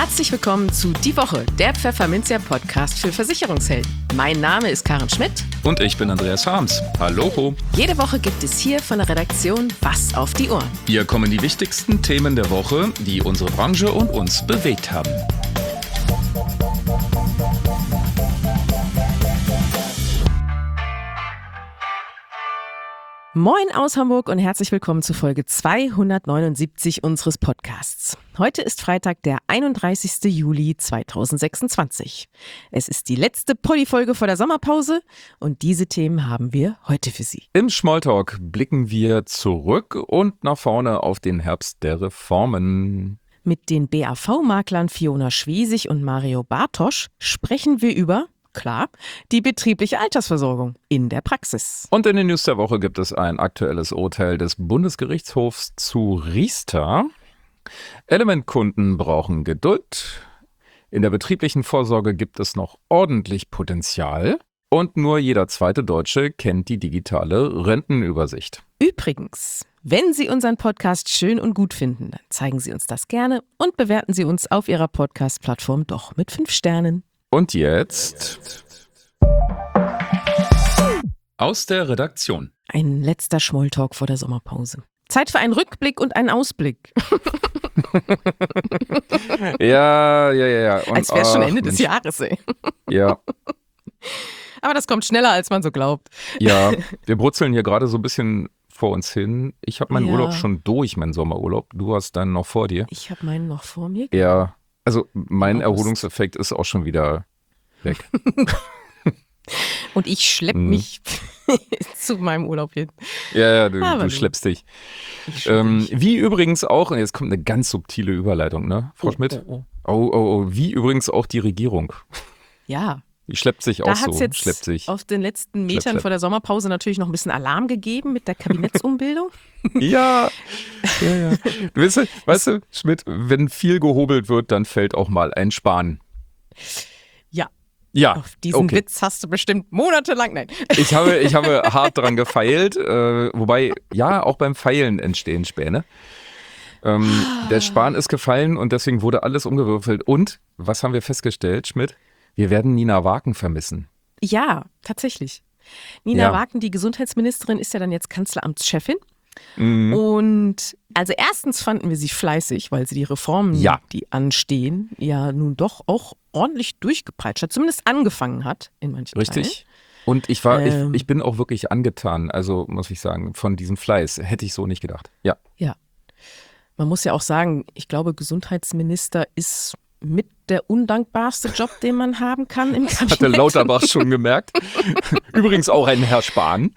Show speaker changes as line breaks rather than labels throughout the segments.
Herzlich willkommen zu Die Woche, der Pfefferminzia-Podcast für Versicherungshelden. Mein Name ist Karen Schmidt.
Und ich bin Andreas Harms. Hallo.
Jede Woche gibt es hier von der Redaktion was auf die Ohren.
Hier kommen die wichtigsten Themen der Woche, die unsere Branche und uns bewegt haben.
Moin aus Hamburg und herzlich willkommen zu Folge 279 unseres Podcasts. Heute ist Freitag, der 31. Juli 2026. Es ist die letzte Poddy-Folge vor der Sommerpause und diese Themen haben wir heute für Sie.
Im Smalltalk blicken wir zurück und nach vorne auf den Herbst der Reformen.
Mit den BAV-Maklern Fiona Schwesig und Mario Bartosch sprechen wir über, klar, die betriebliche Altersversorgung in der Praxis.
Und in den News der Woche gibt es ein aktuelles Urteil des Bundesgerichtshofs zu Riester. Elementkunden brauchen Geduld. In der betrieblichen Vorsorge gibt es noch ordentlich Potenzial. Und nur jeder zweite Deutsche kennt die digitale Rentenübersicht.
Übrigens, wenn Sie unseren Podcast schön und gut finden, dann zeigen Sie uns das gerne und bewerten Sie uns auf Ihrer Podcast-Plattform doch mit 5 Sternen.
Und jetzt aus der Redaktion.
Ein letzter Smalltalk vor der Sommerpause. Zeit für einen Rückblick und einen Ausblick.
Ja. Und,
als wäre es schon Ende des Jahres, ey.
Ja.
Aber das kommt schneller, als man so glaubt.
Ja, wir brutzeln hier gerade so ein bisschen vor uns hin. Ich habe meinen
Ja.
Urlaub schon durch, meinen Sommerurlaub. Du hast deinen noch vor dir.
Ich habe meinen noch vor mir.
Ja, also mein
August.
Erholungseffekt ist auch schon wieder weg.
Und ich schleppe mich zu meinem Urlaub hin.
Ja,
Aber
du
du.
schleppst dich.
Ich schlepp mich.
Wie übrigens auch, und jetzt kommt eine ganz subtile Überleitung, ne, Frau Schmidt? Oh, wie übrigens auch die Regierung.
Ja.
Die schleppt sich
Da
auch
hat es
so,
jetzt
schleppt sich.
auf den letzten Metern
Schlepp.
vor der Sommerpause natürlich noch ein bisschen Alarm gegeben mit der Kabinettsumbildung.
Ja. Weißt du, Schmidt, wenn viel gehobelt wird, dann fällt auch mal ein Span. Ja,
Auf diesen
okay.
Witz hast du bestimmt monatelang, nein.
Ich habe hart dran gefeilt, wobei, ja, auch beim Feilen entstehen Späne. Der Span ist gefallen und deswegen wurde alles umgewürfelt. Und, was haben wir festgestellt, Schmidt? Wir werden Nina Waken vermissen.
Ja, tatsächlich. Nina
Ja.
Waken, die Gesundheitsministerin, ist ja dann jetzt Kanzleramtschefin.
Mhm.
Und also erstens fanden wir sie fleißig, weil sie die Reformen,
Ja.
die anstehen, ja nun doch auch ordentlich durchgepeitscht hat, zumindest angefangen hat in manchen
Richtig. Und ich bin auch wirklich angetan, also muss ich sagen, von diesem Fleiß. Hätte ich so nicht gedacht. Ja.
Teilen. Ja. Man muss ja auch sagen, ich glaube, Gesundheitsminister ist mit der undankbarste Job, den man haben kann im Kabinett.
Hatte Lauterbach schon gemerkt. Übrigens auch ein Herr Spahn.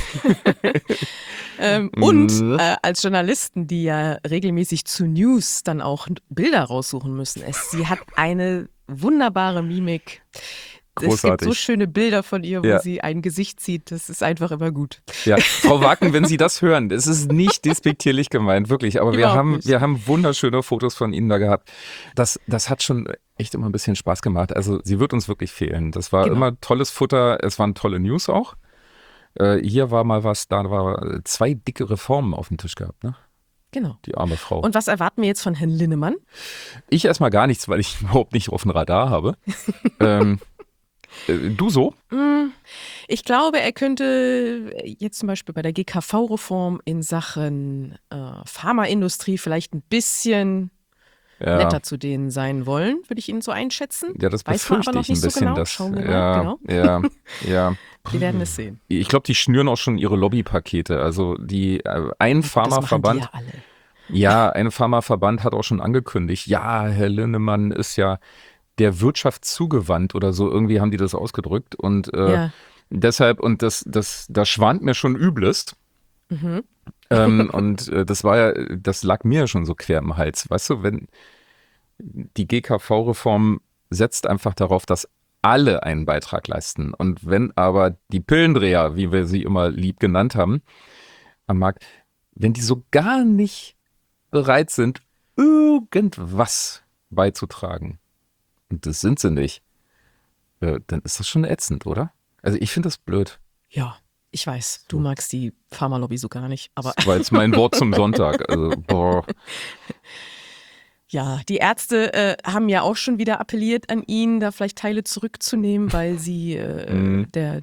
Und als Journalisten, die ja regelmäßig zu News dann auch Bilder raussuchen müssen. Sie hat eine wunderbare Mimik. Es gibt
Großartig.
so schöne Bilder von ihr, wo
Ja.
sie ein Gesicht zieht. Das ist einfach immer gut.
Ja, Frau Waken, wenn Sie das hören, es ist nicht despektierlich gemeint, wirklich. Aber
Überhaupt nicht.
wir haben wunderschöne Fotos von Ihnen da gehabt. Das hat schon echt immer ein bisschen Spaß gemacht. Also sie wird uns wirklich fehlen. Das war
Genau.
immer tolles Futter. Es waren tolle News auch. Hier war mal was, da war 2 dicke Reformen auf dem Tisch gehabt, ne?
Genau.
Die arme Frau.
Und was erwarten wir jetzt von Herrn Linnemann?
Ich erstmal gar nichts, weil ich überhaupt nicht auf dem Radar habe. Du so?
Ich glaube, er könnte jetzt zum Beispiel bei der GKV-Reform in Sachen Pharmaindustrie vielleicht ein bisschen
Ja.
netter zu denen sein wollen, würde ich ihn so einschätzen.
Ja, das
Weiß man aber
befürchte
noch
ich ein
nicht so
bisschen.
genau.
Dass,
Schauen wir mal,
ja,
genau.
ja.
Wir werden es sehen.
Ich glaube, die schnüren auch schon ihre Lobbypakete. Also ein
Das
Pharmaverband,
machen die ja alle.
ein Pharmaverband hat auch schon angekündigt, ja, Herr Linnemann ist ja der Wirtschaft zugewandt oder so. Irgendwie haben die das ausgedrückt. Und
Ja.
deshalb, und das schwant mir schon übelst.
Mhm.
Und das lag mir schon so quer im Hals. Weißt du, wenn die GKV-Reform setzt einfach darauf, dass alle einen Beitrag leisten. Und wenn aber die Pillendreher, wie wir sie immer lieb genannt haben, am Markt, wenn die so gar nicht bereit sind, irgendwas beizutragen, und das sind sie nicht, dann ist das schon ätzend, oder? Also ich finde das blöd.
Ja, ich weiß, du magst die Pharmalobby so gar nicht, aber
Das war jetzt mein Wort zum Sonntag. Also, boah.
Ja, die Ärzte haben ja auch schon wieder appelliert an ihn, da vielleicht Teile zurückzunehmen, weil sie der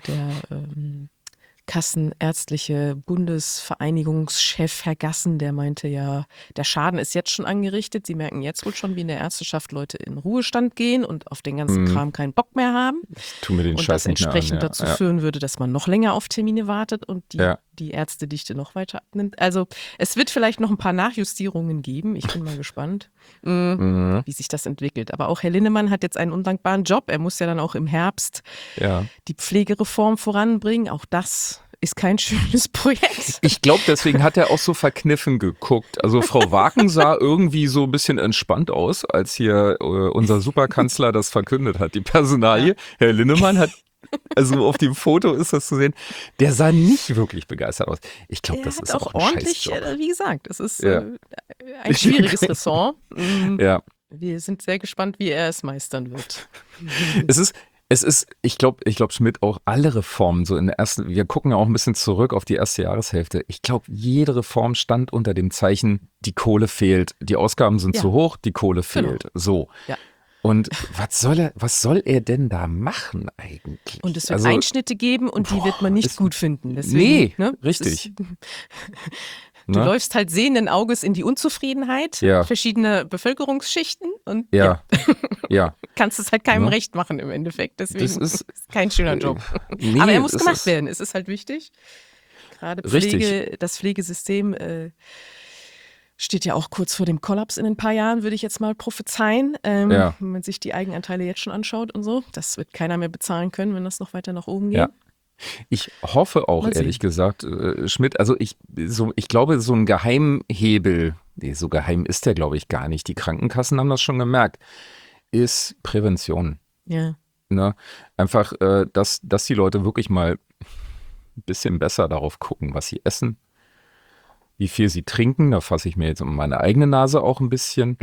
Kassenärztliche Bundesvereinigungschef Herr Gassen, der meinte ja, der Schaden ist jetzt schon angerichtet. Sie merken jetzt wohl schon, wie in der Ärzteschaft Leute in Ruhestand gehen und auf den ganzen Kram keinen Bock mehr haben.
Ich tue mir den
Und
Scheiß
das
nicht mehr an.
entsprechend dazu führen würde, dass man noch länger auf Termine wartet und die Ärztedichte noch weiter abnimmt. Also es wird vielleicht noch ein paar Nachjustierungen geben. Ich bin mal gespannt, wie sich das entwickelt. Aber auch Herr Linnemann hat jetzt einen undankbaren Job. Er muss ja dann auch im Herbst die Pflegereform voranbringen. Auch das ist kein schönes Projekt.
Ich glaube, deswegen hat er auch so verkniffen geguckt. Also Frau Waken sah irgendwie so ein bisschen entspannt aus, als hier unser Superkanzler das verkündet hat, die Personalie. Ja. Herr Linnemann hat, also auf dem Foto ist das zu sehen, der sah nicht wirklich begeistert aus. Ich glaube, das ist auch ein
ordentlich, wie gesagt, es ist ein schwieriges Ressort.
Ja.
Wir sind sehr gespannt, wie er es meistern wird.
Es ist, ich glaube, Schmidt, auch alle Reformen, so in der ersten, wir gucken ja auch ein bisschen zurück auf die erste Jahreshälfte. Ich glaube, jede Reform stand unter dem Zeichen, die Kohle fehlt, die Ausgaben sind zu hoch, die Kohle fehlt.
Genau.
So. Ja. Und was soll er denn da machen eigentlich?
Und es wird Einschnitte geben und die wird man nicht gut finden. Deswegen,
richtig.
Du läufst halt sehenden Auges in die Unzufriedenheit verschiedener Bevölkerungsschichten und kannst es halt keinem recht machen im Endeffekt. Deswegen ist es kein schöner Job. Aber er muss gemacht werden. Es ist halt wichtig. Gerade das Pflegesystem steht ja auch kurz vor dem Kollaps in ein paar Jahren, würde ich jetzt mal prophezeien. Wenn man sich die Eigenanteile jetzt schon anschaut und so. Das wird keiner mehr bezahlen können, wenn das noch weiter nach oben geht. Ja.
Ich hoffe auch, ehrlich gesagt, Schmidt, also ich glaube, so ein Geheimhebel, so geheim ist der, glaube ich, gar nicht. Die Krankenkassen haben das schon gemerkt, ist Prävention.
Ja.
Ne? Einfach, dass die Leute wirklich mal ein bisschen besser darauf gucken, was sie essen, wie viel sie trinken. Da fasse ich mir jetzt um meine eigene Nase auch ein bisschen.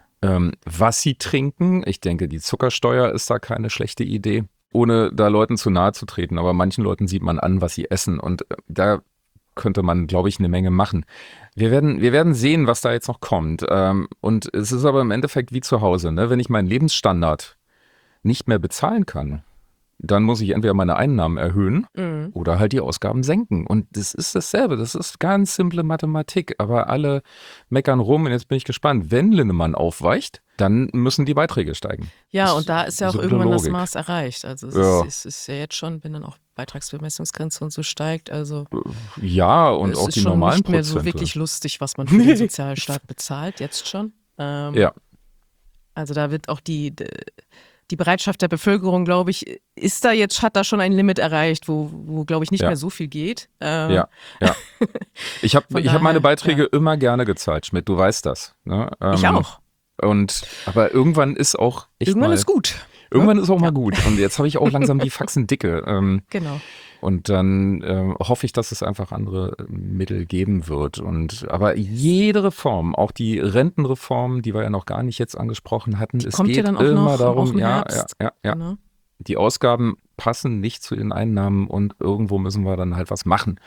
Was sie trinken. Ich denke, die Zuckersteuer ist da keine schlechte Idee. Ohne da Leuten zu nahe zu treten, aber manchen Leuten sieht man an, was sie essen und da könnte man, glaube ich, eine Menge machen. Wir werden sehen, was da jetzt noch kommt und es ist aber im Endeffekt wie zu Hause, ne? Wenn ich meinen Lebensstandard nicht mehr bezahlen kann, dann muss ich entweder meine Einnahmen erhöhen oder halt die Ausgaben senken. Und das ist dasselbe. Das ist ganz simple Mathematik. Aber alle meckern rum und jetzt bin ich gespannt. Wenn Linnemann aufweicht, dann müssen die Beiträge steigen.
Ja, und da ist ja auch irgendwann das Maß erreicht. Also es ist ja jetzt schon, wenn dann auch Beitragsbemessungsgrenze und so steigt. Also
ja, und auch die normalen Prozente. Es ist schon nicht mehr
so wirklich lustig, was man für den Sozialstaat bezahlt, jetzt schon.
Ja.
Also da wird auch die Bereitschaft der Bevölkerung, glaube ich, hat da schon ein Limit erreicht, wo glaube ich, nicht mehr so viel geht.
Ja. Ich habe meine Beiträge immer gerne gezahlt, Schmidt, du weißt das. Ne?
Ich auch.
Aber irgendwann ist auch echt
Irgendwann ist gut.
Irgendwann ist auch mal gut. Und jetzt habe ich auch langsam die Faxen dicke.
Genau.
Und dann hoffe ich, dass es einfach andere Mittel geben wird. Aber jede Reform, auch die Rentenreform, die wir ja noch gar nicht jetzt angesprochen hatten, es geht
dann auch
immer
noch
darum,
ja.
Genau. Die Ausgaben passen nicht zu den Einnahmen und irgendwo müssen wir dann halt was machen.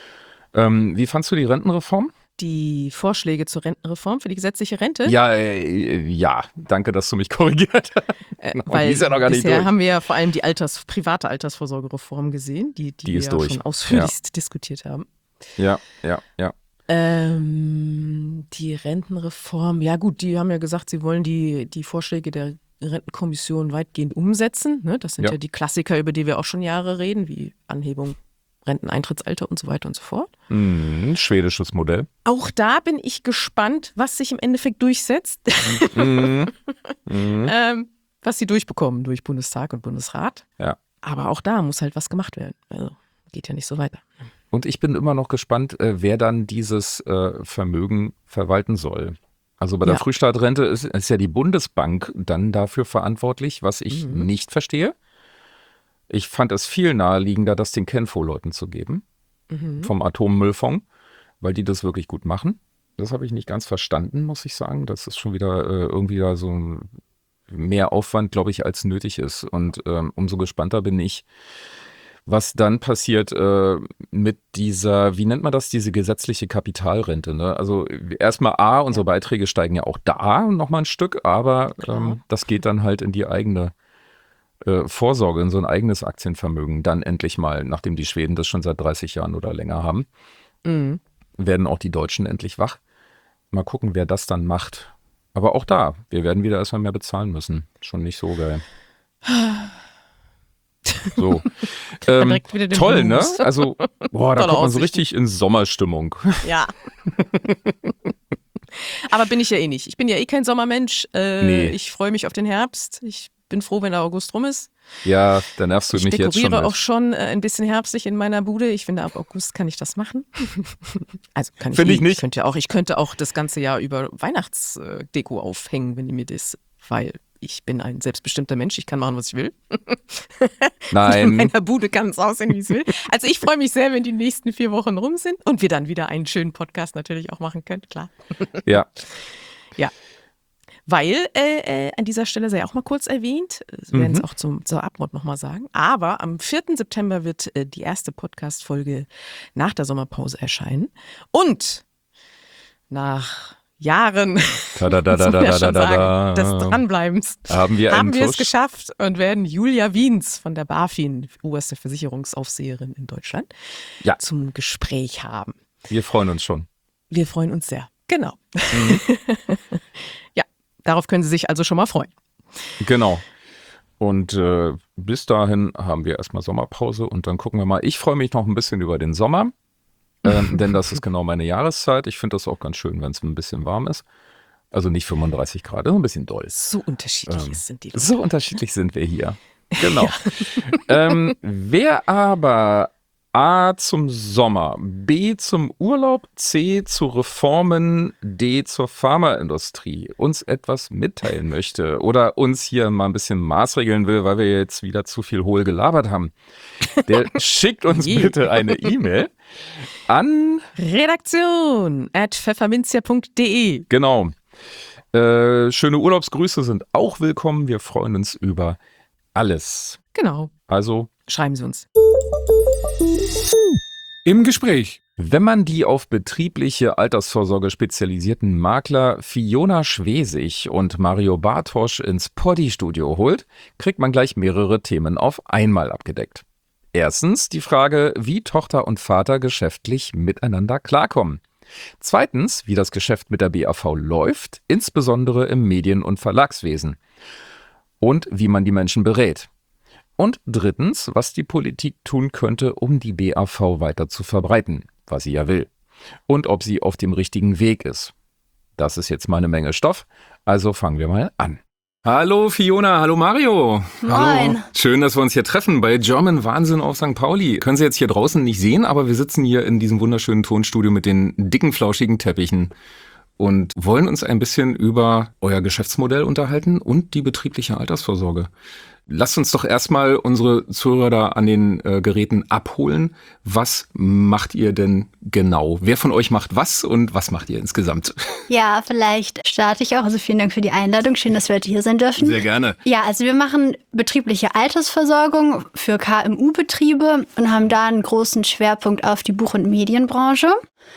Wie fandst du die Rentenreform?
Die Vorschläge zur Rentenreform für die gesetzliche Rente?
Ja, danke, dass du mich korrigiert hast.
Weil
die ist ja noch gar nicht
bisher
durch.
haben wir ja vor allem die private Altersvorsorgereform gesehen, die wir ja schon ausführlichst diskutiert haben.
Ja.
Die Rentenreform, ja gut, die haben ja gesagt, sie wollen die Vorschläge der Rentenkommission weitgehend umsetzen. Ne? Das sind ja die Klassiker, über die wir auch schon Jahre reden, wie Anhebung Renteneintrittsalter und so weiter und so fort.
Schwedisches Modell.
Auch da bin ich gespannt, was sich im Endeffekt durchsetzt. Was sie durchbekommen durch Bundestag und Bundesrat.
Ja.
Aber auch da muss halt was gemacht werden. Also geht ja nicht so weiter.
Und ich bin immer noch gespannt, wer dann dieses Vermögen verwalten soll. Also bei der Frühstartrente ist ja die Bundesbank dann dafür verantwortlich, was ich nicht verstehe. Ich fand es viel naheliegender, das den Kenfo-Leuten zu geben, vom Atommüllfonds, weil die das wirklich gut machen. Das habe ich nicht ganz verstanden, muss ich sagen. Das ist schon wieder irgendwie da so mehr Aufwand, glaube ich, als nötig ist. Und umso gespannter bin ich, was dann passiert mit dieser, wie nennt man das, diese gesetzliche Kapitalrente. Ne? Also erstmal unsere Beiträge steigen ja auch da nochmal ein Stück, aber das geht dann halt in die eigene Vorsorge, in so ein eigenes Aktienvermögen. Dann endlich mal, nachdem die Schweden das schon seit 30 Jahren oder länger haben, werden auch die Deutschen endlich wach. Mal gucken, wer das dann macht. Aber auch da, wir werden wieder erstmal mehr bezahlen müssen. Schon nicht so geil. So. Toll, ne? Also, da kommt man so richtig in Sommerstimmung.
Ja. Aber bin ich ja eh nicht. Ich bin ja eh kein Sommermensch.
Nee.
Ich freue mich auf den Herbst. Ich bin froh, wenn der August rum ist.
Ja, da nervst du mich jetzt schon.
Ich dekoriere auch schon ein bisschen herbstlich in meiner Bude. Ich finde, ab August kann ich das machen. Also kann ich,
ich nicht.
Ich könnte auch das ganze Jahr über Weihnachtsdeko aufhängen, wenn ihr mir das, weil ich bin ein selbstbestimmter Mensch. Ich kann machen, was ich will.
Nein.
In meiner Bude kann es aussehen, wie es will. Also ich freue mich sehr, wenn die nächsten 4 Wochen rum sind und wir dann wieder einen schönen Podcast natürlich auch machen können, klar.
Ja.
Ja. Weil, an dieser Stelle sei auch mal kurz erwähnt, wir werden es auch zur Abmod nochmal sagen, aber am 4. September wird die erste Podcast-Folge nach der Sommerpause erscheinen und nach Jahren des Dranbleibens
haben wir
es geschafft und werden Julia Wiens von der BaFin, oberste Versicherungsaufseherin in Deutschland, zum Gespräch haben.
Wir freuen uns schon.
Wir freuen uns sehr, genau. Ja. Darauf können Sie sich also schon mal freuen.
Genau. Und bis dahin haben wir erstmal Sommerpause und dann gucken wir mal. Ich freue mich noch ein bisschen über den Sommer, denn das ist genau meine Jahreszeit. Ich finde das auch ganz schön, wenn es ein bisschen warm ist. Also nicht 35 Grad, ein bisschen doll.
So unterschiedlich sind die Leute.
So unterschiedlich sind wir hier. Genau. Wer aber A zum Sommer, B zum Urlaub, C zu Reformen, D zur Pharmaindustrie uns etwas mitteilen möchte oder uns hier mal ein bisschen maßregeln will, weil wir jetzt wieder zu viel hohl gelabert haben, der schickt uns bitte eine E-Mail an
redaktion@pfefferminzia.de.
Genau. Schöne Urlaubsgrüße sind auch willkommen. Wir freuen uns über alles.
Genau.
Also
schreiben Sie uns.
Im Gespräch.
Wenn man die auf betriebliche Altersvorsorge spezialisierten Makler Fiona Schwesig und Mario Bartosch ins Poddy-Studio holt, kriegt man gleich mehrere Themen auf einmal abgedeckt. Erstens die Frage, wie Tochter und Vater geschäftlich miteinander klarkommen. Zweitens, wie das Geschäft mit der BAV läuft, insbesondere im Medien- und Verlagswesen. Und wie man die Menschen berät. Und drittens, was die Politik tun könnte, um die BAV weiter zu verbreiten, was sie ja will. Und ob sie auf dem richtigen Weg ist. Das ist jetzt mal eine Menge Stoff, also fangen wir mal an.
Hallo Fiona, hallo Mario.
Moin.
Hallo. Schön, dass wir uns hier treffen bei German Wahnsinn auf St. Pauli. Können Sie jetzt hier draußen nicht sehen, aber wir sitzen hier in diesem wunderschönen Tonstudio mit den dicken, flauschigen Teppichen und wollen uns ein bisschen über euer Geschäftsmodell unterhalten und die betriebliche Altersvorsorge. Lasst uns doch erstmal unsere Zuhörer da an den Geräten abholen. Was macht ihr denn genau? Wer von euch macht was und was macht ihr insgesamt?
Ja, vielleicht starte ich auch. Also vielen Dank für die Einladung. Schön, dass wir heute hier sein dürfen.
Sehr gerne.
Ja, also wir machen betriebliche Altersversorgung für KMU-Betriebe und haben da einen großen Schwerpunkt auf die Buch- und Medienbranche.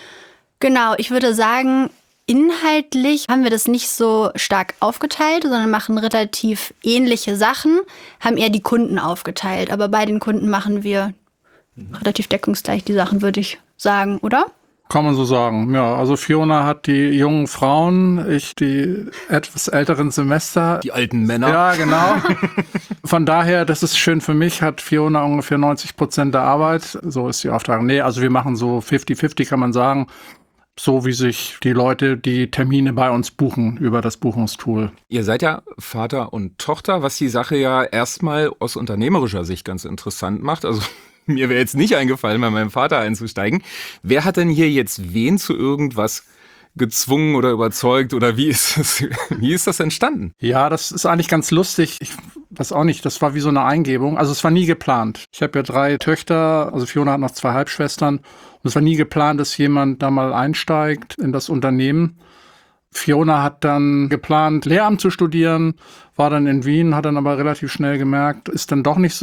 Genau, ich würde sagen, inhaltlich haben wir das nicht so stark aufgeteilt, sondern machen relativ ähnliche Sachen, haben eher die Kunden aufgeteilt. Aber bei den Kunden machen wir relativ deckungsgleich die Sachen, würde ich sagen, oder?
Kann man so sagen, ja. Also Fiona hat die jungen Frauen, ich die etwas älteren Semester.
Die alten Männer.
Ja, genau. Von daher, das ist schön für mich, hat Fiona ungefähr 90% der Arbeit. So ist die Aufteilung. Nee, also wir machen so 50-50, kann man sagen. So wie sich die Leute die Termine bei uns buchen über das Buchungstool.
Ihr seid ja Vater und Tochter, was die Sache ja erstmal aus unternehmerischer Sicht ganz interessant macht. Also mir wäre jetzt nicht eingefallen, bei meinem Vater einzusteigen. Wer hat denn hier jetzt wen zu irgendwas gezwungen oder überzeugt oder wie ist das entstanden?
Ja, das ist eigentlich ganz lustig. Ich weiß auch nicht, das war wie so eine Eingebung. Also es war nie geplant. Ich habe ja 3 Töchter, also Fiona hat noch 2 Halbschwestern. Und es war nie geplant, dass jemand da mal einsteigt in das Unternehmen. Fiona hat dann geplant, Lehramt zu studieren, war dann in Wien, hat dann aber relativ schnell gemerkt, ist dann doch nicht so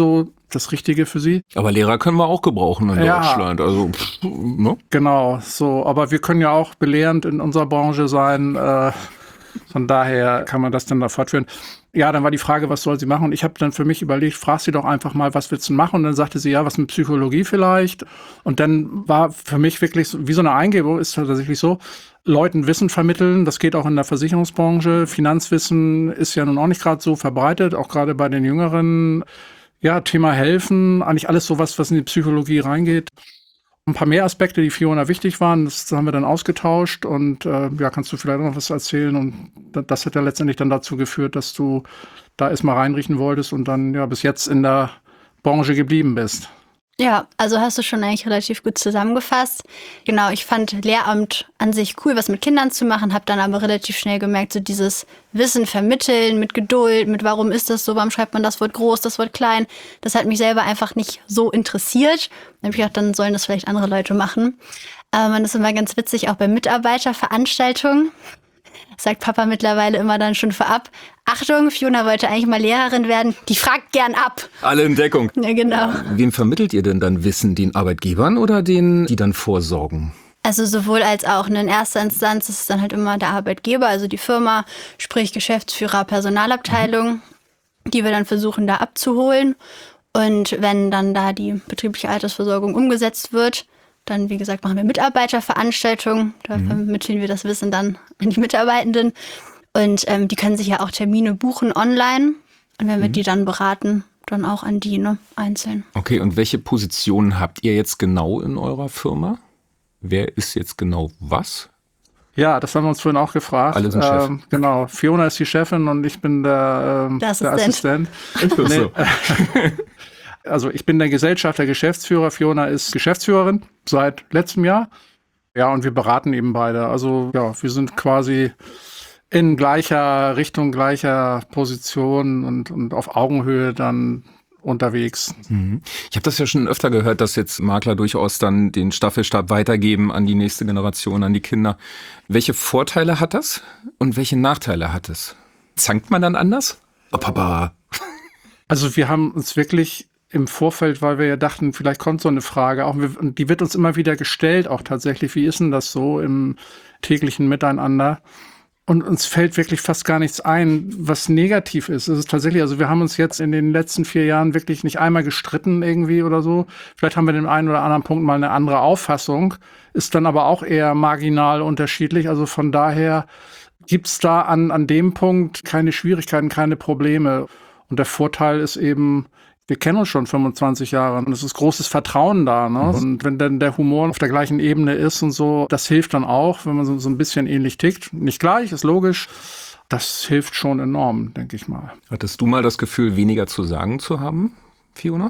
das Richtige für sie.
Aber Lehrer können wir auch gebrauchen in Deutschland. Also, ne?
Genau, so. Aber wir können ja auch belehrend in unserer Branche sein. Von daher kann man das dann da fortführen. Ja, dann war die Frage, was soll sie machen? Und ich habe dann für mich überlegt, frag sie doch einfach mal, was willst du machen? Und dann sagte sie, ja, was mit Psychologie vielleicht. Und dann war für mich wirklich so, wie so eine Eingebung, ist tatsächlich so, Leuten Wissen vermitteln, das geht auch in der Versicherungsbranche. Finanzwissen ist ja nun auch nicht gerade so verbreitet, auch gerade bei den Jüngeren. Ja, Thema helfen, eigentlich alles sowas, was in die Psychologie reingeht. Ein paar mehr Aspekte, die Fiona wichtig waren, das haben wir dann ausgetauscht und ja, kannst du vielleicht noch was erzählen? Und das hat ja letztendlich dann dazu geführt, dass du da erstmal reinriechen wolltest und dann ja bis jetzt in der Branche geblieben bist.
Ja, also hast du schon eigentlich relativ gut zusammengefasst. Genau, ich fand Lehramt an sich cool, was mit Kindern zu machen, habe dann aber relativ schnell gemerkt, so dieses Wissen vermitteln mit Geduld, mit warum ist das so, warum schreibt man das Wort groß, das Wort klein, das hat mich selber einfach nicht so interessiert. Dann habe ich gedacht, dann sollen das vielleicht andere Leute machen. Man ist immer ganz witzig, auch bei Mitarbeiterveranstaltungen. Sagt Papa mittlerweile immer dann schon vorab, Achtung, Fiona wollte eigentlich mal Lehrerin werden, die fragt gern ab.
Alle in Deckung.
Ja, genau.
Wem vermittelt ihr denn dann Wissen? Den Arbeitgebern oder denen, die dann vorsorgen?
Also sowohl als auch. In erster Instanz ist es dann halt immer der Arbeitgeber, also die Firma, sprich Geschäftsführer, Personalabteilung, die wir dann versuchen da abzuholen. Und wenn dann da die betriebliche Altersversorgung umgesetzt wird, dann, wie gesagt, machen wir Mitarbeiterveranstaltungen. Da vermitteln wir das Wissen dann an die Mitarbeitenden. Und die können sich ja auch Termine buchen online. Und wenn wir die dann beraten, dann auch an die, ne, einzeln.
Okay, und welche Positionen habt ihr jetzt genau in eurer Firma? Wer ist jetzt genau was?
Ja, das haben wir uns vorhin auch gefragt.
Alle sind Chef.
Genau, Fiona ist die Chefin und ich bin der Assistent.
Ist das so?
Also ich bin der Gesellschafter, Geschäftsführer. Fiona ist Geschäftsführerin seit letztem Jahr. Ja, und wir beraten eben beide. Also ja, wir sind quasi in gleicher Richtung, gleicher Position und auf Augenhöhe dann unterwegs.
Ich habe das ja schon öfter gehört, dass jetzt Makler durchaus dann den Staffelstab weitergeben an die nächste Generation, an die Kinder. Welche Vorteile hat das und welche Nachteile hat es? Zankt man dann anders? Oh, Papa.
Also wir haben uns wirklich im Vorfeld, weil wir ja dachten, vielleicht kommt so eine Frage, auch und die wird uns immer wieder gestellt, auch tatsächlich, wie ist denn das so im täglichen Miteinander? Und uns fällt wirklich fast gar nichts ein, was negativ ist. Es ist tatsächlich, also wir haben uns jetzt in den letzten 4 Jahren wirklich nicht einmal gestritten irgendwie oder so. Vielleicht haben wir den einen oder anderen Punkt mal eine andere Auffassung, ist dann aber auch eher marginal unterschiedlich. Also von daher gibt's da an dem Punkt keine Schwierigkeiten, keine Probleme. Und der Vorteil ist eben, wir kennen uns schon 25 Jahre und es ist großes Vertrauen da. Ne? Und wenn dann der Humor auf der gleichen Ebene ist und so, das hilft dann auch, wenn man so ein bisschen ähnlich tickt. Nicht gleich, ist logisch. Das hilft schon enorm, denke ich mal.
Hattest du mal das Gefühl, weniger zu sagen zu haben, Fiona?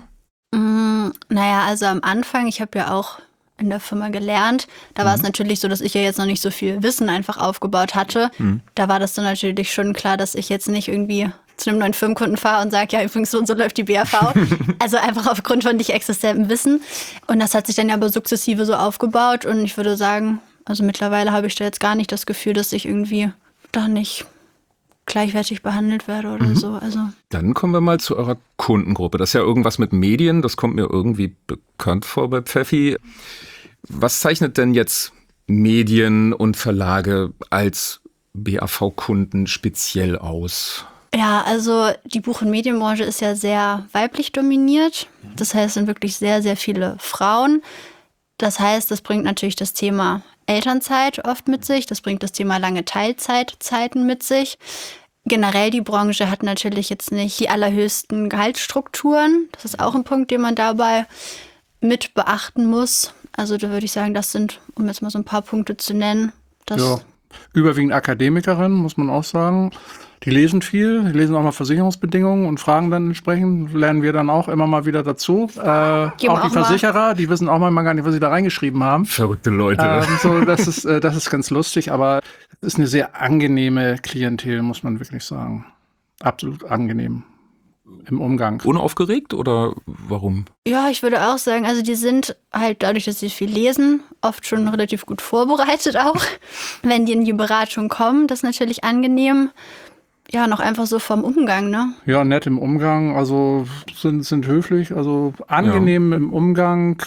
Naja, also am Anfang, ich habe ja auch in der Firma gelernt. Da war es natürlich so, dass ich ja jetzt noch nicht so viel Wissen einfach aufgebaut hatte. Da war das dann natürlich schon klar, dass ich jetzt nicht irgendwie zu einem neuen Firmenkunden fahre und sage, ja, übrigens so und so läuft die BAV. Also einfach aufgrund von nicht existentem Wissen. Und das hat sich dann ja aber sukzessive so aufgebaut. Und ich würde sagen, also mittlerweile habe ich da jetzt gar nicht das Gefühl, dass ich irgendwie da nicht gleichwertig behandelt werde oder so. Also
Dann kommen wir mal zu eurer Kundengruppe. Das ist ja irgendwas mit Medien, das kommt mir irgendwie bekannt vor bei Pfeffi. Was zeichnet denn jetzt Medien und Verlage als BAV-Kunden speziell aus?
ja, also die Buch- und Medienbranche ist ja sehr weiblich dominiert. Das heißt, es sind wirklich sehr, sehr viele Frauen. Das heißt, das bringt natürlich das Thema Elternzeit oft mit sich. Das bringt das Thema lange Teilzeitzeiten mit sich. Generell, die Branche hat natürlich jetzt nicht die allerhöchsten Gehaltsstrukturen. Das ist auch ein Punkt, den man dabei mit beachten muss. Also da würde ich sagen, das sind, um jetzt mal so ein paar Punkte zu nennen.
Ja, überwiegend Akademikerinnen, muss man auch sagen. Die lesen viel, die lesen auch mal Versicherungsbedingungen und fragen dann entsprechend, lernen wir dann auch immer mal wieder dazu. Auch die Versicherer, die wissen auch manchmal gar nicht, was sie da reingeschrieben haben.
Verrückte Leute.
So, das ist ganz lustig, aber es ist eine sehr angenehme Klientel, muss man wirklich sagen. Absolut angenehm im Umgang.
Unaufgeregt oder warum?
Ja, ich würde auch sagen, also die sind halt dadurch, dass sie viel lesen, oft schon relativ gut vorbereitet auch. Wenn die in die Beratung kommen, das ist natürlich angenehm. ja, noch einfach so vom Umgang, ne?
Ja, nett im Umgang, also sind höflich, also angenehm im Umgang,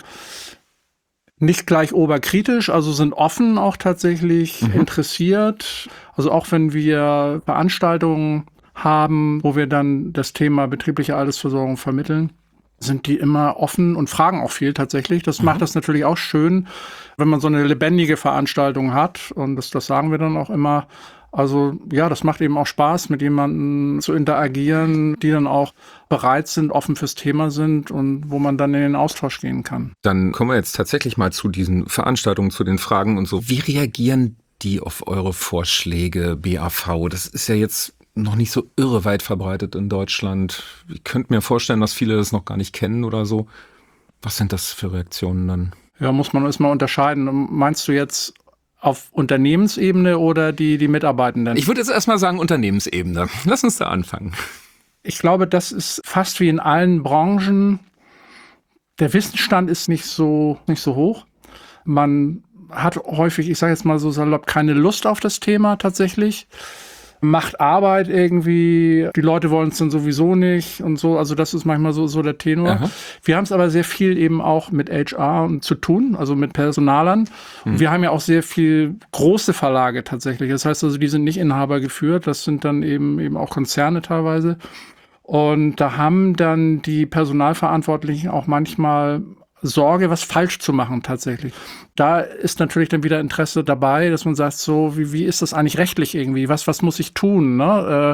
nicht gleich oberkritisch, also sind offen auch tatsächlich, interessiert. Also auch wenn wir Veranstaltungen haben, wo wir dann das Thema betriebliche Altersversorgung vermitteln, sind die immer offen und fragen auch viel tatsächlich. Das macht das natürlich auch schön, wenn man so eine lebendige Veranstaltung hat. Und das sagen wir dann auch immer. Also ja, das macht eben auch Spaß, mit jemandem zu interagieren, die dann auch bereit sind, offen fürs Thema sind und wo man dann in den Austausch gehen kann.
Dann kommen wir jetzt tatsächlich mal zu diesen Veranstaltungen, zu den Fragen und so. Wie reagieren die auf eure Vorschläge, BAV? Das ist ja jetzt noch nicht so irre weit verbreitet in Deutschland. Ich könnte mir vorstellen, dass viele das noch gar nicht kennen oder so. Was sind das für Reaktionen dann?
Ja, muss man erstmal unterscheiden. Meinst du jetzt auf Unternehmensebene oder die Mitarbeitenden?
Ich würde jetzt erstmal sagen Unternehmensebene. Lass uns da anfangen.
Ich glaube, das ist fast wie in allen Branchen. Der Wissensstand ist nicht so hoch. Man hat häufig, ich sage jetzt mal so salopp, keine Lust auf das Thema tatsächlich. Macht Arbeit irgendwie, die Leute wollen es dann sowieso nicht und so. Also das ist manchmal so der Tenor.
Aha.
Wir haben es aber sehr viel eben auch mit HR zu tun, also mit Personalern. Und wir haben ja auch sehr viel große Verlage tatsächlich. Das heißt also, die sind nicht Inhaber geführt, das sind dann eben auch Konzerne teilweise. Und da haben dann die Personalverantwortlichen auch manchmal Sorge, was falsch zu machen tatsächlich. Da ist natürlich dann wieder Interesse dabei, dass man sagt, so, wie ist das eigentlich rechtlich irgendwie? Was muss ich tun, ne?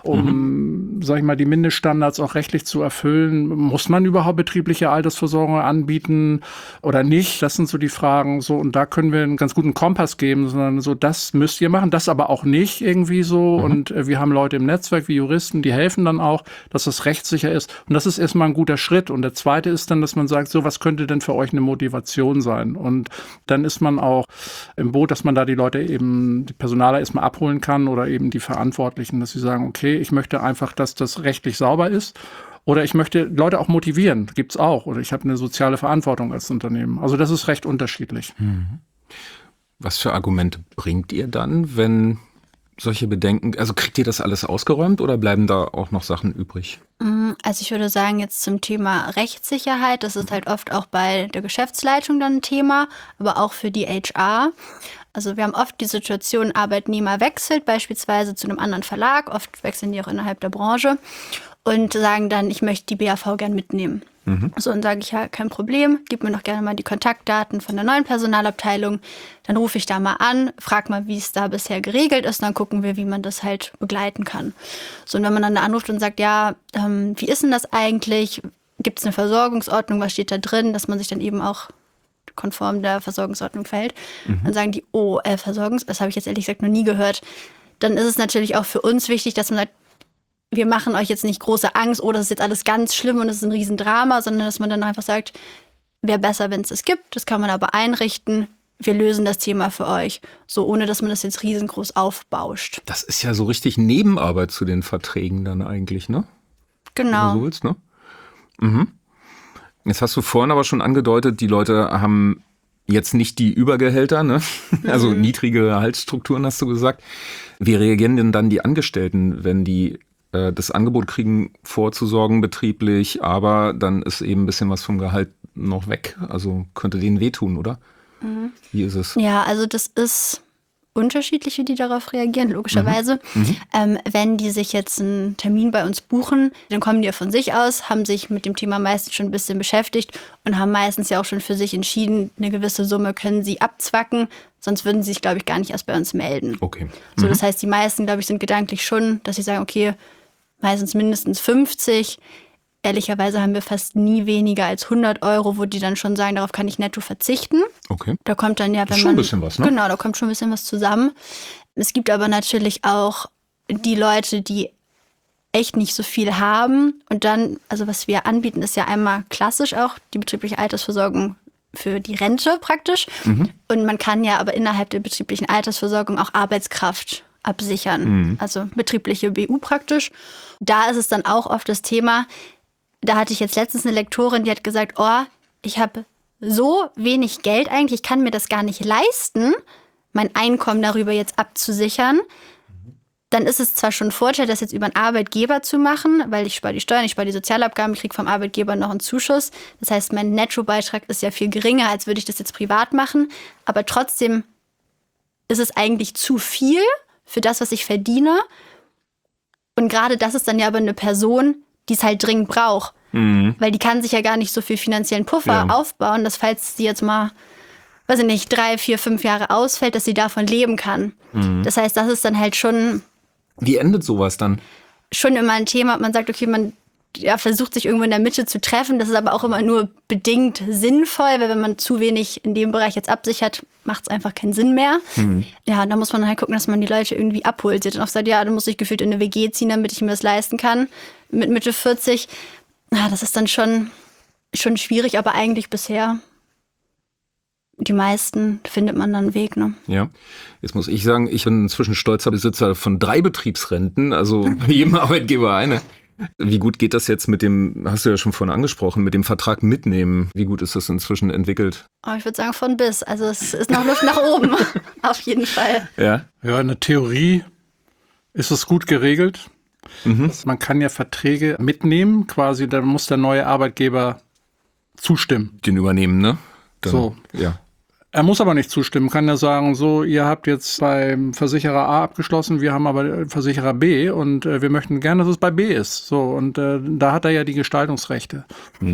Sag ich mal, die Mindeststandards auch rechtlich zu erfüllen? Muss man überhaupt betriebliche Altersvorsorge anbieten oder nicht? Das sind so die Fragen. So, und da können wir einen ganz guten Kompass geben, sondern so, das müsst ihr machen, das aber auch nicht irgendwie so. Und wir haben Leute im Netzwerk wie Juristen, die helfen dann auch, dass das rechtssicher ist. Und das ist erstmal ein guter Schritt. Und der zweite ist dann, dass man sagt, so, was könnte denn für euch eine Motivation sein? Und dann ist man auch im Boot, dass man da die Leute eben, die Personaler erstmal abholen kann oder eben die Verantwortlichen, dass sie sagen, okay, ich möchte einfach, dass das rechtlich sauber ist. Oder ich möchte Leute auch motivieren, gibt's auch. Oder ich habe eine soziale Verantwortung als Unternehmen. Also das ist recht unterschiedlich.
Was für Argumente bringt ihr dann, wenn solche Bedenken, also kriegt ihr das alles ausgeräumt oder bleiben da auch noch Sachen übrig?
Also ich würde sagen, jetzt zum Thema Rechtssicherheit, das ist halt oft auch bei der Geschäftsleitung dann ein Thema, aber auch für die HR. Also wir haben oft die Situation, Arbeitnehmer wechselt beispielsweise zu einem anderen Verlag, oft wechseln die auch innerhalb der Branche und sagen dann, ich möchte die BAV gern mitnehmen. So, dann sage ich, ja, kein Problem, gib mir noch gerne mal die Kontaktdaten von der neuen Personalabteilung. Dann rufe ich da mal an, frag mal, wie es da bisher geregelt ist, dann gucken wir, wie man das halt begleiten kann. So, und wenn man dann da anruft und sagt, ja, wie ist denn das eigentlich? Gibt es eine Versorgungsordnung, was steht da drin, dass man sich dann eben auch konform der Versorgungsordnung verhält? Dann sagen die, das habe ich jetzt ehrlich gesagt noch nie gehört. Dann ist es natürlich auch für uns wichtig, dass man sagt, wir machen euch jetzt nicht große Angst, das ist jetzt alles ganz schlimm und es ist ein Riesendrama, sondern dass man dann einfach sagt, wäre besser, wenn es gibt, das kann man aber einrichten, wir lösen das Thema für euch, so ohne dass man das jetzt riesengroß aufbauscht.
Das ist ja so richtig Nebenarbeit zu den Verträgen dann eigentlich, ne?
Genau.
Wenn du so willst, ne? Jetzt hast du vorhin aber schon angedeutet, die Leute haben jetzt nicht die Übergehälter, ne? Also niedrige Gehaltsstrukturen, hast du gesagt. Wie reagieren denn dann die Angestellten, wenn die das Angebot kriegen, vorzusorgen betrieblich, aber dann ist eben ein bisschen was vom Gehalt noch weg? Also könnte denen wehtun, oder? Wie ist es?
Ja, also das ist unterschiedlich, wie die darauf reagieren, logischerweise. Wenn die sich jetzt einen Termin bei uns buchen, dann kommen die ja von sich aus, haben sich mit dem Thema meistens schon ein bisschen beschäftigt und haben meistens ja auch schon für sich entschieden, eine gewisse Summe können sie abzwacken, sonst würden sie sich, glaube ich, gar nicht erst bei uns melden.
Okay.
So, das heißt, die meisten, glaube ich, sind gedanklich schon, dass sie sagen, okay, meistens mindestens 50. Ehrlicherweise haben wir fast nie weniger als 100 €, wo die dann schon sagen, darauf kann ich netto verzichten.
Okay.
Da kommt dann ja,
Das ist schon ein bisschen was, ne?
Genau, da kommt schon ein bisschen was zusammen. Es gibt aber natürlich auch die Leute, die echt nicht so viel haben. Und dann, also was wir anbieten, ist ja einmal klassisch auch die betriebliche Altersversorgung für die Rente praktisch. Und man kann ja aber innerhalb der betrieblichen Altersversorgung auch Arbeitskraft absichern. Also betriebliche BU praktisch. Da ist es dann auch oft das Thema, da hatte ich jetzt letztens eine Lektorin, die hat gesagt, ich habe so wenig Geld eigentlich, ich kann mir das gar nicht leisten, mein Einkommen darüber jetzt abzusichern. dann ist es zwar schon ein Vorteil, das jetzt über einen Arbeitgeber zu machen, weil ich spare die Steuern, ich spare die Sozialabgaben, ich kriege vom Arbeitgeber noch einen Zuschuss. Das heißt, mein Nettobeitrag ist ja viel geringer, als würde ich das jetzt privat machen. Aber trotzdem ist es eigentlich zu viel für das, was ich verdiene. Und gerade das ist dann ja aber eine Person, die es halt dringend braucht. Weil die kann sich ja gar nicht so viel finanziellen Puffer aufbauen, dass falls sie jetzt mal, weiß ich nicht, 3, 4, 5 Jahre ausfällt, dass sie davon leben kann. Das heißt, das ist dann halt schon...
Wie endet sowas dann?
Schon immer ein Thema. Man sagt, okay, man versucht sich irgendwo in der Mitte zu treffen. Das ist aber auch immer nur bedingt sinnvoll, weil wenn man zu wenig in dem Bereich jetzt absichert, macht es einfach keinen Sinn mehr. Ja, und da muss man halt gucken, dass man die Leute irgendwie abholt. Sie hat dann auch gesagt, ja, dann muss ich gefühlt in eine WG ziehen, damit ich mir das leisten kann. Mit Mitte 40. Ja, das ist dann schon schwierig, aber eigentlich bisher... Die meisten findet man dann einen Weg, ne?
Ja, jetzt muss ich sagen, ich bin inzwischen stolzer Besitzer von 3 Betriebsrenten, also bei jedem Arbeitgeber eine. Wie gut geht das jetzt mit dem, hast du ja schon vorhin angesprochen, mit dem Vertrag mitnehmen? Wie gut ist das inzwischen entwickelt?
Oh, ich würde sagen von bis. Also es ist noch Luft nach oben, auf jeden Fall.
Ja,
in der Theorie ist es gut geregelt. Man kann ja Verträge mitnehmen, quasi, da muss der neue Arbeitgeber zustimmen.
den übernehmen, ne? Dann,
So.
Ja.
Er muss aber nicht zustimmen, kann ja sagen, so, ihr habt jetzt beim Versicherer A abgeschlossen, wir haben aber Versicherer B und wir möchten gerne, dass es bei B ist. So, und da hat er ja die Gestaltungsrechte.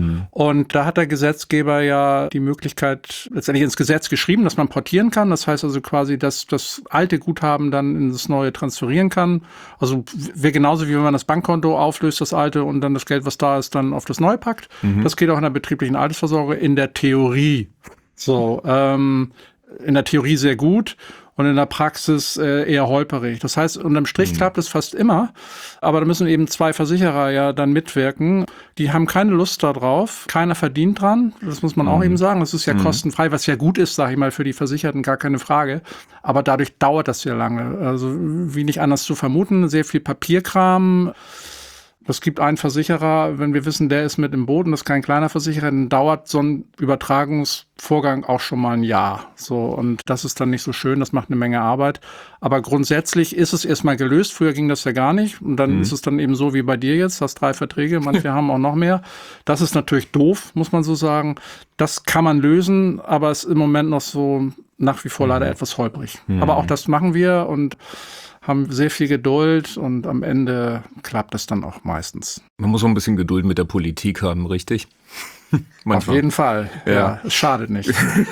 Und da hat der Gesetzgeber ja die Möglichkeit, letztendlich ins Gesetz geschrieben, dass man portieren kann. Das heißt also quasi, dass das alte Guthaben dann in das neue transferieren kann. Also wäre genauso, wie wenn man das Bankkonto auflöst, das alte, und dann das Geld, was da ist, dann auf das neue packt. Das geht auch in der betrieblichen Altersvorsorge in der Theorie. So, in der Theorie sehr gut und in der Praxis eher holperig. Das heißt, unterm Strich klappt es fast immer, aber da müssen eben 2 Versicherer ja dann mitwirken. Die haben keine Lust darauf, keiner verdient dran, das muss man auch eben sagen. Das ist ja kostenfrei, was ja gut ist, sage ich mal, für die Versicherten, gar keine Frage. Aber dadurch dauert das sehr lange. Also wie nicht anders zu vermuten, sehr viel Papierkram. Es gibt einen Versicherer, wenn wir wissen, der ist mit im Boot und das ist kein kleiner Versicherer, dann dauert so ein Übertragungsvorgang auch schon mal ein Jahr. So, und das ist dann nicht so schön, das macht eine Menge Arbeit. Aber grundsätzlich ist es erstmal gelöst. Früher ging das ja gar nicht. Und dann ist es dann eben so wie bei dir jetzt, hast 3 Verträge, manche haben auch noch mehr. Das ist natürlich doof, muss man so sagen. Das kann man lösen, aber es ist im Moment noch so nach wie vor leider etwas holprig. Aber auch das machen wir und haben sehr viel Geduld und am Ende klappt es dann auch meistens.
Man muss auch ein bisschen Geduld mit der Politik haben, richtig?
Auf jeden Fall, ja, es schadet nicht.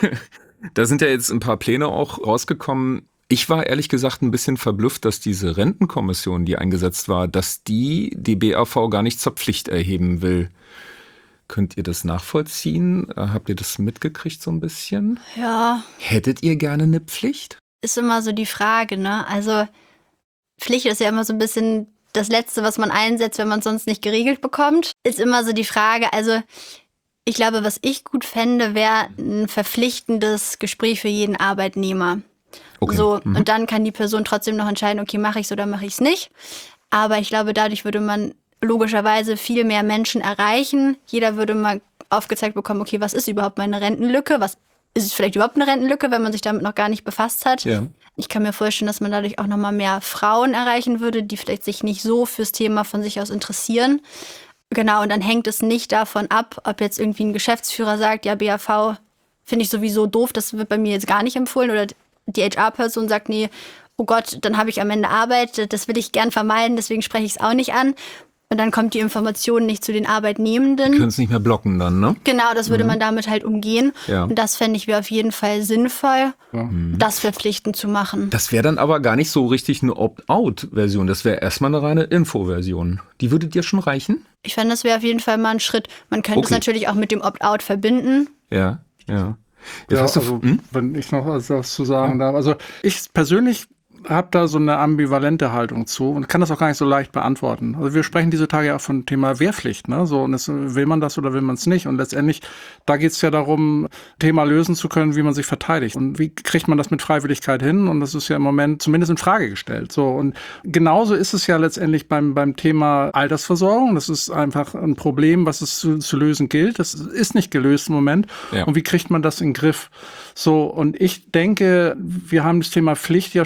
Da sind ja jetzt ein paar Pläne auch rausgekommen. Ich war ehrlich gesagt ein bisschen verblüfft, dass diese Rentenkommission, die eingesetzt war, dass die BAV gar nicht zur Pflicht erheben will. Könnt ihr das nachvollziehen? Habt ihr das mitgekriegt so ein bisschen?
Ja.
Hättet ihr gerne eine Pflicht?
Ist immer so die Frage, ne? Also Pflicht ist ja immer so ein bisschen das Letzte, was man einsetzt, wenn man es sonst nicht geregelt bekommt. Ist immer so die Frage, also ich glaube, was ich gut fände, wäre ein verpflichtendes Gespräch für jeden Arbeitnehmer.
Okay.
So, und dann kann die Person trotzdem noch entscheiden, okay, mache ich es oder mache ich es nicht. Aber ich glaube, dadurch würde man logischerweise viel mehr Menschen erreichen. Jeder würde mal aufgezeigt bekommen, okay, was ist überhaupt meine Rentenlücke? Was ist es vielleicht überhaupt eine Rentenlücke, wenn man sich damit noch gar nicht befasst hat?
Ja.
Ich kann mir vorstellen, dass man dadurch auch nochmal mehr Frauen erreichen würde, die vielleicht sich nicht so fürs Thema von sich aus interessieren. Genau, und dann hängt es nicht davon ab, ob jetzt irgendwie ein Geschäftsführer sagt, ja, BAV finde ich sowieso doof, das wird bei mir jetzt gar nicht empfohlen. Oder die HR-Person sagt, nee, oh Gott, dann habe ich am Ende Arbeit, das will ich gern vermeiden, deswegen spreche ich es auch nicht an. Und dann kommt die Information nicht zu den Arbeitnehmenden.
Können es nicht mehr blocken dann, ne?
Genau, das würde man damit halt umgehen.
Ja.
Und das fände ich wäre auf jeden Fall sinnvoll, das verpflichtend zu machen.
Das wäre dann aber gar nicht so richtig eine Opt-out-Version. Das wäre erstmal eine reine Info-Version. Die würde dir schon reichen?
Ich fände, das wäre auf jeden Fall mal ein Schritt. Man könnte es natürlich auch mit dem Opt-out verbinden.
Ja, ja.
Ja, also, wenn ich noch was zu sagen darf. Also ich persönlich habe da so eine ambivalente Haltung zu und kann das auch gar nicht so leicht beantworten. Also wir sprechen diese Tage ja auch von Thema Wehrpflicht, ne? So, und will man das oder will man es nicht? Und letztendlich, da geht es ja darum, Thema lösen zu können, wie man sich verteidigt. Und wie kriegt man das mit Freiwilligkeit hin? Und das ist ja im Moment zumindest in Frage gestellt. So, und genauso ist es ja letztendlich beim Thema Altersversorgung. Das ist einfach ein Problem, was es zu lösen gilt. Das ist nicht gelöst im Moment. Ja. Und wie kriegt man das in den Griff? So, und ich denke, wir haben das Thema Pflicht ja schon zumindest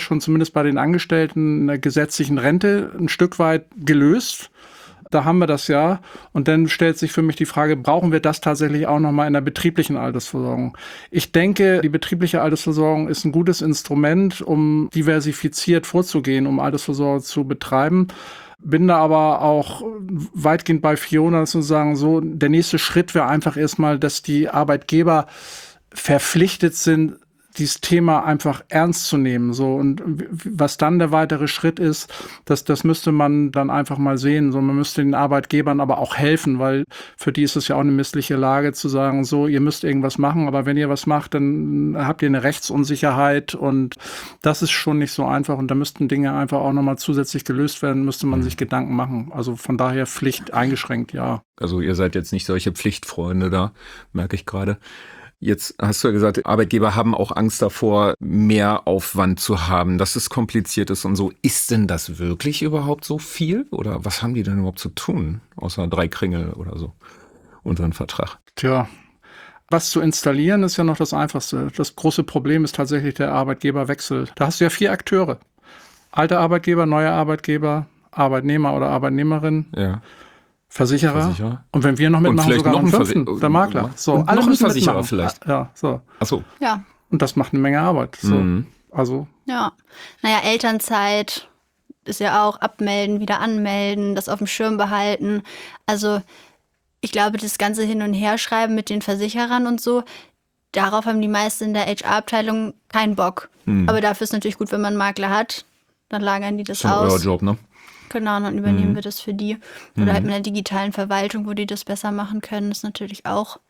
zumindest bei den Angestellten in der gesetzlichen Rente ein Stück weit gelöst. Da haben wir das ja. Und dann stellt sich für mich die Frage, brauchen wir das tatsächlich auch nochmal in der betrieblichen Altersversorgung? Ich denke, die betriebliche Altersversorgung ist ein gutes Instrument, um diversifiziert vorzugehen, um Altersvorsorge zu betreiben. Bin da aber auch weitgehend bei Fiona zu sagen, so, der nächste Schritt wäre einfach erstmal, dass die Arbeitgeber verpflichtet sind, dieses Thema einfach ernst zu nehmen. So, und was dann der weitere Schritt ist, das müsste man dann einfach mal sehen. So, man müsste den Arbeitgebern aber auch helfen, weil für die ist es ja auch eine missliche Lage zu sagen, so, ihr müsst irgendwas machen, aber wenn ihr was macht, dann habt ihr eine Rechtsunsicherheit und das ist schon nicht so einfach und da müssten Dinge einfach auch nochmal zusätzlich gelöst werden, müsste man sich Gedanken machen. Also von daher Pflicht eingeschränkt, ja.
Also ihr seid jetzt nicht solche Pflichtfreunde da, merke ich gerade. Jetzt hast du ja gesagt, Arbeitgeber haben auch Angst davor, mehr Aufwand zu haben, dass es kompliziert ist und so. Ist denn das wirklich überhaupt so viel? Oder was haben die denn überhaupt zu tun, außer 3 Kringel oder so unter einen Vertrag?
Tja, was zu installieren ist ja noch das Einfachste. Das große Problem ist tatsächlich der Arbeitgeberwechsel. Da hast du ja 4 Akteure. Alter Arbeitgeber, neuer Arbeitgeber, Arbeitnehmer oder Arbeitnehmerin.
Ja.
Versicherer. Und wenn wir noch mitmachen, sogar noch einen 5., der Makler. So,
und
alle
noch ein
müssen
Versicherer
mitmachen.
vielleicht.
Ja, so.
Ach so.
Ja.
Und das macht eine Menge Arbeit. So. Also.
Ja. Naja, Elternzeit ist ja auch abmelden, wieder anmelden, das auf dem Schirm behalten. Also ich glaube, das ganze Hin- und Herschreiben mit den Versicherern und so, darauf haben die meisten in der HR-Abteilung keinen Bock. Aber dafür ist natürlich gut, wenn man einen Makler hat, dann lagern die das aus.
Euer Job, ne?
Genau, und dann übernehmen wir das für die. Oder halt mit einer digitalen Verwaltung, wo die das besser machen können, ist natürlich auch.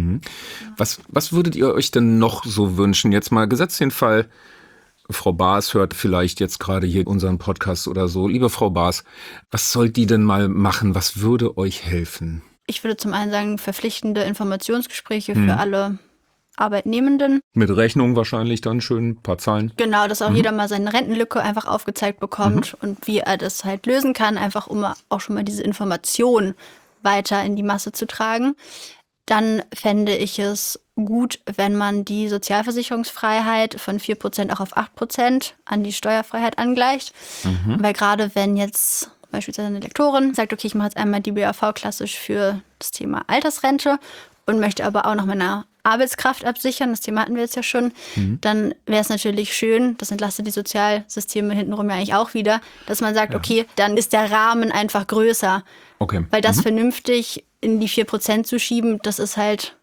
Was würdet ihr euch denn noch so wünschen? Jetzt mal gesetzt den Fall, Frau Baas hört vielleicht jetzt gerade hier unseren Podcast oder so. Liebe Frau Baas, was soll die denn mal machen? Was würde euch helfen?
Ich würde zum einen sagen, verpflichtende Informationsgespräche für alle Arbeitnehmenden.
Mit Rechnung wahrscheinlich dann schön, ein paar Zahlen.
Genau, dass auch jeder mal seine Rentenlücke einfach aufgezeigt bekommt und wie er das halt lösen kann, einfach um auch schon mal diese Information weiter in die Masse zu tragen. Dann fände ich es gut, wenn man die Sozialversicherungsfreiheit von 4% auch auf 8% an die Steuerfreiheit angleicht. Weil gerade wenn jetzt beispielsweise eine Lektorin sagt, okay, ich mache jetzt einmal die BAV klassisch für das Thema Altersrente und möchte aber auch noch meine Arbeitskraft absichern, das Thema hatten wir jetzt ja schon, dann wäre es natürlich schön, das entlastet die Sozialsysteme hintenrum ja eigentlich auch wieder, dass man sagt, okay, dann ist der Rahmen einfach größer.
Okay.
Weil das vernünftig in die 4% zu schieben, das ist halt,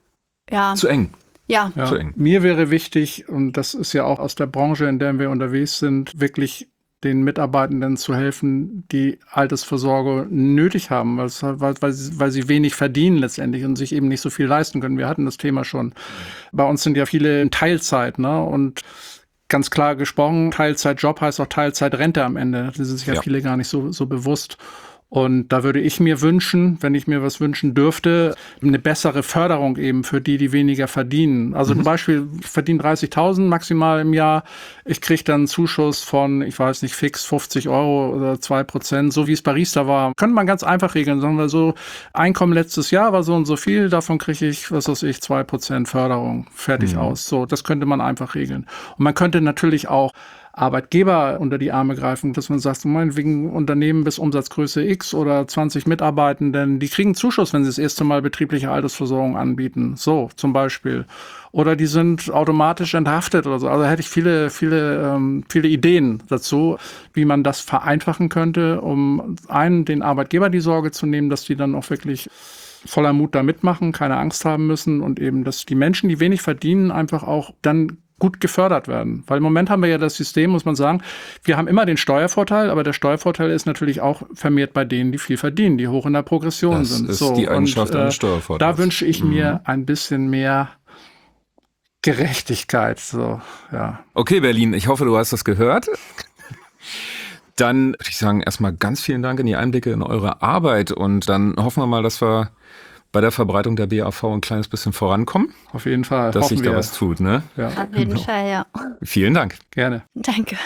ja.
Zu eng.
Ja.
Ja,
Zu eng.
mir wäre wichtig, und das ist ja auch aus der Branche, in der wir unterwegs sind, wirklich den Mitarbeitenden zu helfen, die Altersvorsorge nötig haben, weil sie wenig verdienen letztendlich und sich eben nicht so viel leisten können. Wir hatten das Thema schon. Bei uns sind ja viele in Teilzeit, ne? Und ganz klar gesprochen, Teilzeitjob heißt auch Teilzeitrente am Ende. Das sind sich ja viele gar nicht so bewusst. Und da würde ich mir wünschen, wenn ich mir was wünschen dürfte, eine bessere Förderung eben für die weniger verdienen. Also zum Beispiel, ich verdiene 30.000 maximal im Jahr. Ich kriege dann einen Zuschuss von, ich weiß nicht, fix 50 € oder 2%, so wie es bei Riester war. Könnte man ganz einfach regeln, sagen wir so, Einkommen letztes Jahr war so und so viel, davon kriege ich, 2% Förderung, fertig aus. So, das könnte man einfach regeln. Und man könnte natürlich auch Arbeitgeber unter die Arme greifen, dass man sagt, meinetwegen Unternehmen bis Umsatzgröße X oder 20 Mitarbeitenden, die kriegen Zuschuss, wenn sie das erste Mal betriebliche Altersversorgung anbieten. So zum Beispiel. Oder die sind automatisch enthaftet oder so. Also hätte ich viele Ideen dazu, wie man das vereinfachen könnte, um den Arbeitgeber die Sorge zu nehmen, dass die dann auch wirklich voller Mut da mitmachen, keine Angst haben müssen und eben, dass die Menschen, die wenig verdienen, einfach auch dann gut gefördert werden. Weil im Moment haben wir ja das System, muss man sagen, wir haben immer den Steuervorteil, aber der Steuervorteil ist natürlich auch vermehrt bei denen, die viel verdienen, die hoch in der Progression sind.
Das ist die Eigenschaft eines Steuervorteils.
Da wünsche ich mir ein bisschen mehr Gerechtigkeit. So, ja.
Okay, Berlin, ich hoffe, du hast das gehört. Dann würde ich sagen, erstmal ganz vielen Dank in die Einblicke in eure Arbeit und dann hoffen wir mal, dass wir bei der Verbreitung der BAV ein kleines bisschen vorankommen.
Auf jeden Fall.
Dass sich da
wir.
was tut, ne?
Ja.
Auf jeden Fall, ja.
Vielen Dank.
Gerne.
Danke.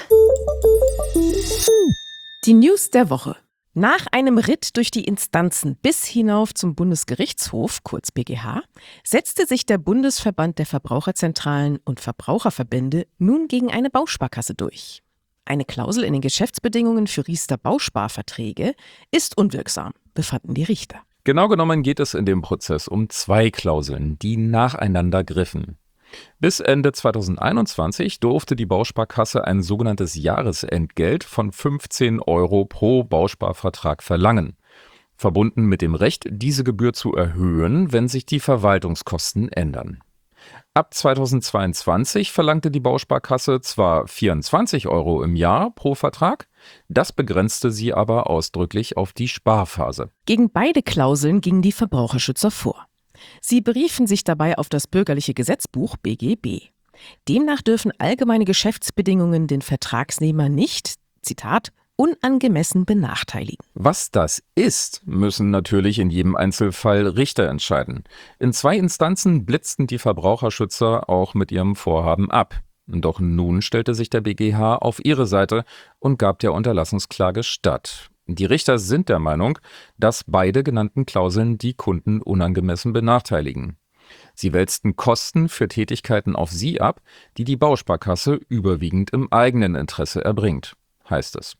Die News der Woche. Nach einem Ritt durch die Instanzen bis hinauf zum Bundesgerichtshof, kurz BGH, setzte sich der Bundesverband der Verbraucherzentralen und Verbraucherverbände nun gegen eine Bausparkasse durch. Eine Klausel in den Geschäftsbedingungen für Riester-Bausparverträge ist unwirksam, befanden die Richter.
Genau genommen geht es in dem Prozess um 2 Klauseln, die nacheinander griffen. Bis Ende 2021 durfte die Bausparkasse ein sogenanntes Jahresentgelt von 15 € pro Bausparvertrag verlangen, verbunden mit dem Recht, diese Gebühr zu erhöhen, wenn sich die Verwaltungskosten ändern. Ab 2022 verlangte die Bausparkasse zwar 24 € im Jahr pro Vertrag, das begrenzte sie aber ausdrücklich auf die Sparphase.
Gegen beide Klauseln gingen die Verbraucherschützer vor. Sie beriefen sich dabei auf das Bürgerliche Gesetzbuch BGB. Demnach dürfen allgemeine Geschäftsbedingungen den Vertragsnehmer nicht, Zitat, unangemessen benachteiligen.
Was das ist, müssen natürlich in jedem Einzelfall Richter entscheiden. In 2 Instanzen blitzten die Verbraucherschützer auch mit ihrem Vorhaben ab. Doch nun stellte sich der BGH auf ihre Seite und gab der Unterlassungsklage statt. Die Richter sind der Meinung, dass beide genannten Klauseln die Kunden unangemessen benachteiligen. Sie wälzten Kosten für Tätigkeiten auf sie ab, die die Bausparkasse überwiegend im eigenen Interesse erbringt, heißt es.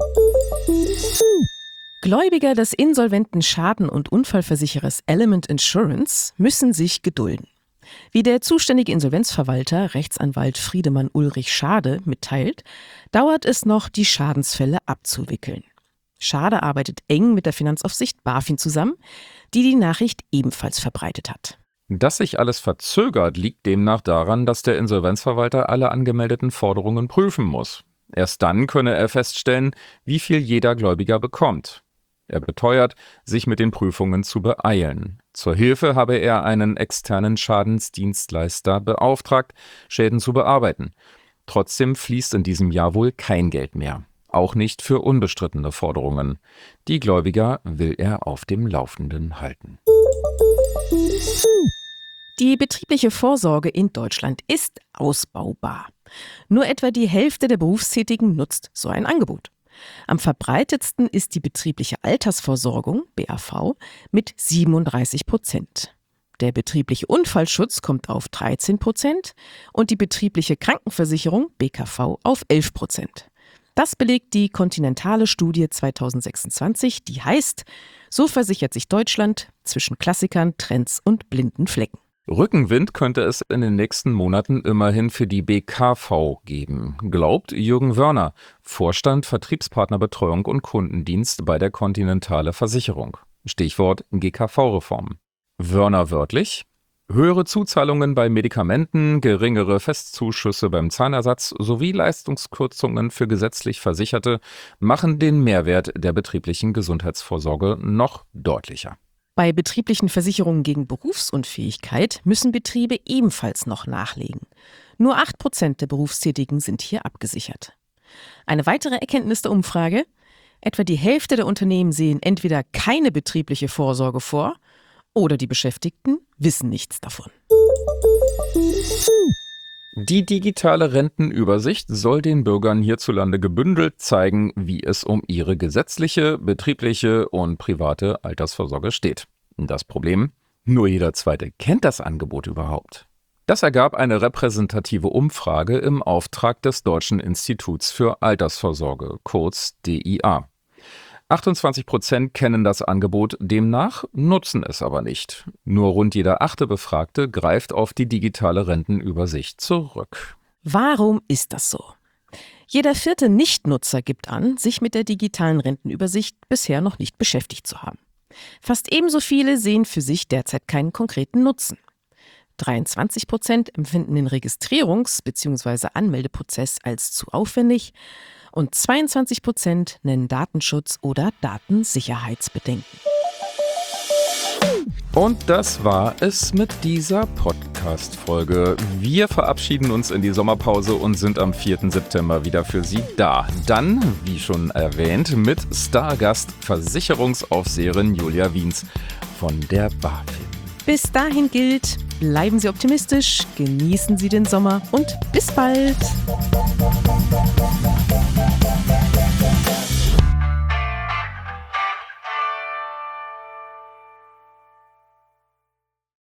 Gläubiger des insolventen Schaden- und Unfallversicherers Element Insurance müssen sich gedulden. Wie der zuständige Insolvenzverwalter, Rechtsanwalt Friedemann Ulrich Schade, mitteilt, dauert es noch, die Schadensfälle abzuwickeln. Schade arbeitet eng mit der Finanzaufsicht BaFin zusammen, die die Nachricht ebenfalls verbreitet hat.
Dass sich alles verzögert, liegt demnach daran, dass der Insolvenzverwalter alle angemeldeten Forderungen prüfen muss. Erst dann könne er feststellen, wie viel jeder Gläubiger bekommt. Er beteuert, sich mit den Prüfungen zu beeilen. Zur Hilfe habe er einen externen Schadensdienstleister beauftragt, Schäden zu bearbeiten. Trotzdem fließt in diesem Jahr wohl kein Geld mehr. Auch nicht für unbestrittene Forderungen. Die Gläubiger will er auf dem Laufenden halten.
Die betriebliche Vorsorge in Deutschland ist ausbaubar. Nur etwa die Hälfte der Berufstätigen nutzt so ein Angebot. Am verbreitetsten ist die betriebliche Altersversorgung, BAV, mit 37%. Der betriebliche Unfallschutz kommt auf 13% und die betriebliche Krankenversicherung, BKV, auf 11%. Das belegt die Continentale Studie 2026, die heißt, so versichert sich Deutschland zwischen Klassikern, Trends und blinden Flecken.
Rückenwind könnte es in den nächsten Monaten immerhin für die BKV geben, glaubt Jürgen Wörner, Vorstand Vertriebspartnerbetreuung und Kundendienst bei der Continentale Versicherung. Stichwort GKV-Reform. Wörner wörtlich: Höhere Zuzahlungen bei Medikamenten, geringere Festzuschüsse beim Zahnersatz sowie Leistungskürzungen für gesetzlich Versicherte machen den Mehrwert der betrieblichen Gesundheitsvorsorge noch deutlicher.
Bei betrieblichen Versicherungen gegen Berufsunfähigkeit müssen Betriebe ebenfalls noch nachlegen. Nur 8% der Berufstätigen sind hier abgesichert. Eine weitere Erkenntnis der Umfrage: Etwa die Hälfte der Unternehmen sehen entweder keine betriebliche Vorsorge vor oder die Beschäftigten wissen nichts davon.
Die digitale Rentenübersicht soll den Bürgern hierzulande gebündelt zeigen, wie es um ihre gesetzliche, betriebliche und private Altersvorsorge steht. Das Problem: Nur jeder Zweite kennt das Angebot überhaupt. Das ergab eine repräsentative Umfrage im Auftrag des Deutschen Instituts für Altersvorsorge, kurz DIA. 28% kennen das Angebot demnach, nutzen es aber nicht. Nur rund jeder 8. Befragte greift auf die digitale Rentenübersicht zurück.
Warum ist das so? Jeder 4. Nichtnutzer gibt an, sich mit der digitalen Rentenübersicht bisher noch nicht beschäftigt zu haben. Fast ebenso viele sehen für sich derzeit keinen konkreten Nutzen. 23% empfinden den Registrierungs- bzw. Anmeldeprozess als zu aufwendig und 22% nennen Datenschutz oder Datensicherheitsbedenken.
Und das war es mit dieser Podcast-Folge. Wir verabschieden uns in die Sommerpause und sind am 4. September wieder für Sie da. Dann, wie schon erwähnt, mit Stargast Versicherungsaufseherin Julia Wiens von der BaFin.
Bis dahin gilt, bleiben Sie optimistisch, genießen Sie den Sommer und bis bald!